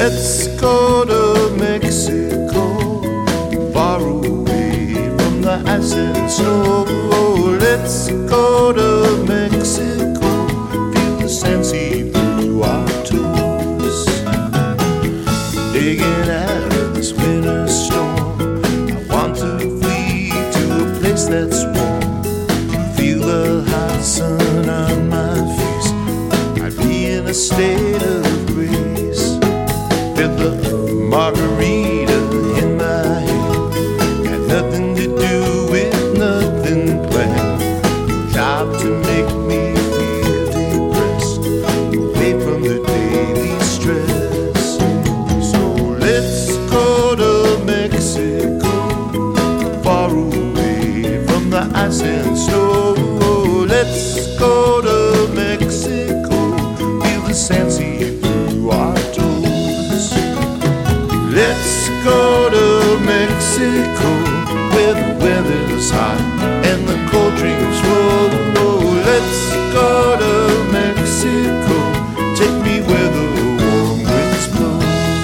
let's go to Mexico, far away from the ice and snow. Let's go to Mexico, feel the sand seep through our toes. Digging out of this winter storm, I want to flee to a place that's warm. Feel the hot sun on my face, I'd be in a state of grace. With the margarita in my hand, got nothing to do with nothing planned. Job to make me feel depressed, away from the daily stress. So let's go to Mexico, far away from the ice and snow. Let's go to Mexico, feel the sand seep through our toes. Let's go to Mexico, where the weather's hot and the cold drinks flow. Let's go to Mexico, take me where the warm winds blow.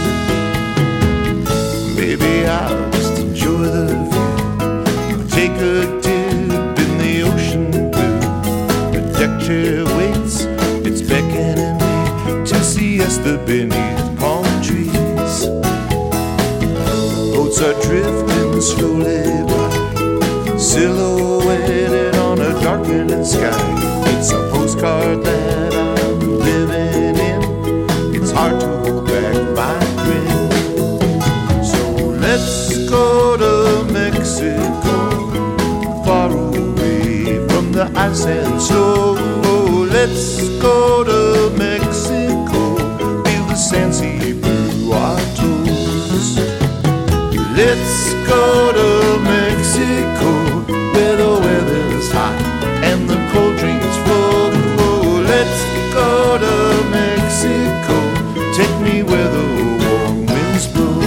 Maybe I'll just enjoy the view, take a dip in the ocean blue. The deck chair waits, it's beckoning me to siesta beneath palm trees. Boats are drifting slowly by, silhouetted on a darkening sky. It's a postcard that I'm living in, it's hard to hold back my grin. So let's go to Mexico, far away from the ice and snow. Let's go to Mexico, feel the sand seep through our toes. Let's go to Mexico, where the weather's hot and the cold drinks flow. Let's go to Mexico, take me where the warm winds blow.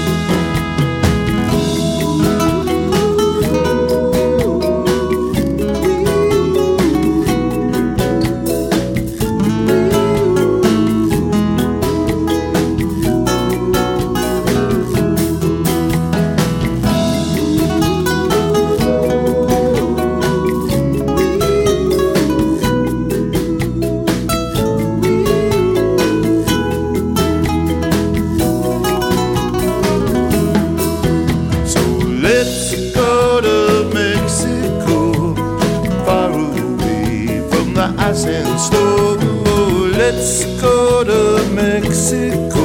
Let's go to Mexico, far away from the ice and snow. Let's go to Mexico.